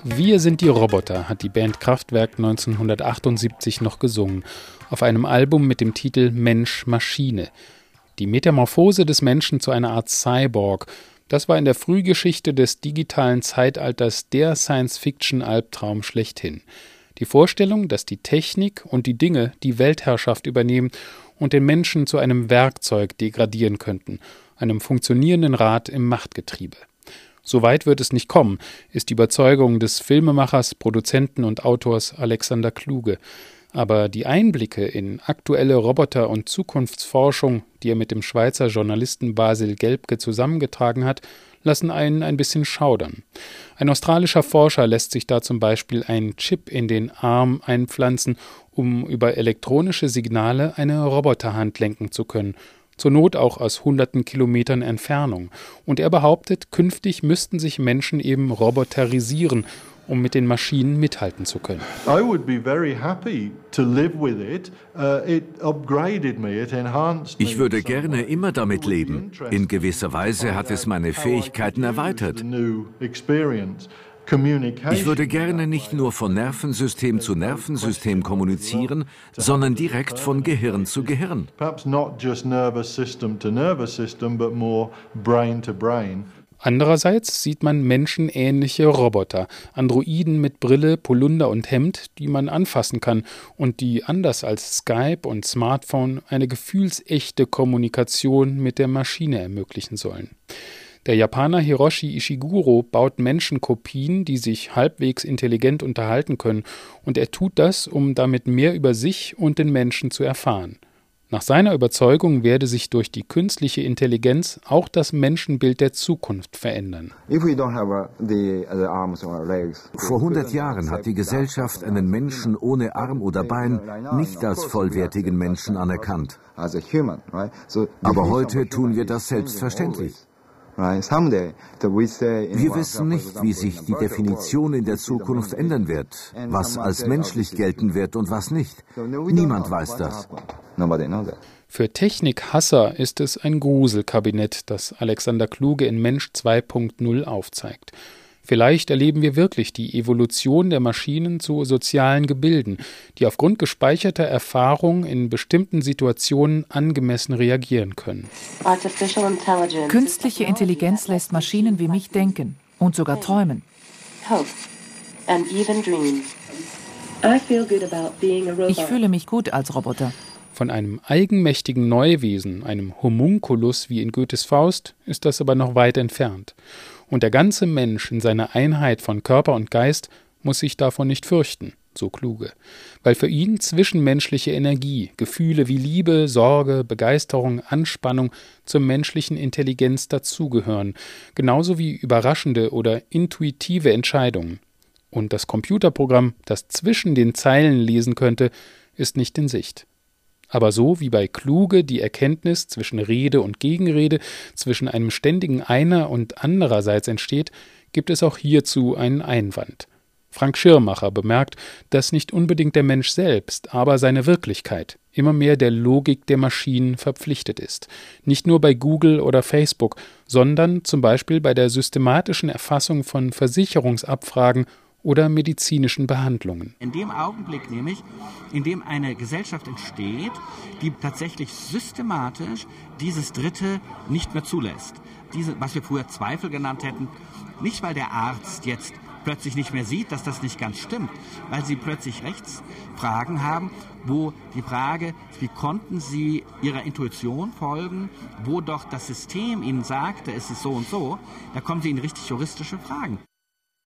Wir sind die Roboter, hat die Band Kraftwerk 1978 noch gesungen, auf einem Album mit dem Titel Mensch, Maschine. Die Metamorphose des Menschen zu einer Art Cyborg, das war in der Frühgeschichte des digitalen Zeitalters der Science-Fiction-Albtraum schlechthin. Die Vorstellung, dass die Technik und die Dinge die Weltherrschaft übernehmen und den Menschen zu einem Werkzeug degradieren könnten, einem funktionierenden Rad im Machtgetriebe. So weit wird es nicht kommen, ist die Überzeugung des Filmemachers, Produzenten und Autors Alexander Kluge. Aber die Einblicke in aktuelle Roboter- und Zukunftsforschung, die er mit dem Schweizer Journalisten Basil Gelbke zusammengetragen hat, lassen einen ein bisschen schaudern. Ein australischer Forscher lässt sich da zum Beispiel einen Chip in den Arm einpflanzen, um über elektronische Signale eine Roboterhand lenken zu können, zur Not auch aus hunderten Kilometern Entfernung. Und er behauptet, künftig müssten sich Menschen eben roboterisieren, um mit den Maschinen mithalten zu können. Ich würde gerne immer damit leben. In gewisser Weise hat es meine Fähigkeiten erweitert. Ich würde gerne nicht nur von Nervensystem zu Nervensystem kommunizieren, sondern direkt von Gehirn zu Gehirn. Andererseits sieht man menschenähnliche Roboter, Androiden mit Brille, Polunder und Hemd, die man anfassen kann und die anders als Skype und Smartphone eine gefühlsechte Kommunikation mit der Maschine ermöglichen sollen. Der Japaner Hiroshi Ishiguro baut Menschenkopien, die sich halbwegs intelligent unterhalten können, und er tut das, um damit mehr über sich und den Menschen zu erfahren. Nach seiner Überzeugung werde sich durch die künstliche Intelligenz auch das Menschenbild der Zukunft verändern. Vor 100 Jahren hat die Gesellschaft einen Menschen ohne Arm oder Bein nicht als vollwertigen Menschen anerkannt. Aber heute tun wir das selbstverständlich. Wir wissen nicht, wie sich die Definition in der Zukunft ändern wird, was als menschlich gelten wird und was nicht. Niemand weiß das. Für Technikhasser ist es ein Gruselkabinett, das Alexander Kluge in Mensch 2.0 aufzeigt. Vielleicht erleben wir wirklich die Evolution der Maschinen zu sozialen Gebilden, die aufgrund gespeicherter Erfahrung in bestimmten Situationen angemessen reagieren können. Künstliche Intelligenz lässt Maschinen wie mich denken und sogar träumen. Ich fühle mich gut als Roboter. Von einem eigenmächtigen Neuwesen, einem Homunculus wie in Goethes Faust, ist das aber noch weit entfernt. Und der ganze Mensch in seiner Einheit von Körper und Geist muss sich davon nicht fürchten, so Kluge. Weil für ihn zwischenmenschliche Energie, Gefühle wie Liebe, Sorge, Begeisterung, Anspannung zur menschlichen Intelligenz dazugehören, genauso wie überraschende oder intuitive Entscheidungen. Und das Computerprogramm, das zwischen den Zeilen lesen könnte, ist nicht in Sicht. Aber so wie bei Kluge die Erkenntnis zwischen Rede und Gegenrede, zwischen einem ständigen Einer- und Andererseits entsteht, gibt es auch hierzu einen Einwand. Frank Schirmacher bemerkt, dass nicht unbedingt der Mensch selbst, aber seine Wirklichkeit immer mehr der Logik der Maschinen verpflichtet ist. Nicht nur bei Google oder Facebook, sondern zum Beispiel bei der systematischen Erfassung von Versicherungsabfragen oder medizinischen Behandlungen. In dem Augenblick nämlich, in dem eine Gesellschaft entsteht, die tatsächlich systematisch dieses Dritte nicht mehr zulässt. Was wir früher Zweifel genannt hätten, nicht weil der Arzt jetzt plötzlich nicht mehr sieht, dass das nicht ganz stimmt, weil sie plötzlich Rechtsfragen haben, wo die Frage, wie konnten sie ihrer Intuition folgen, wo doch das System ihnen sagte, es ist so und so, da kommen sie in richtig juristische Fragen.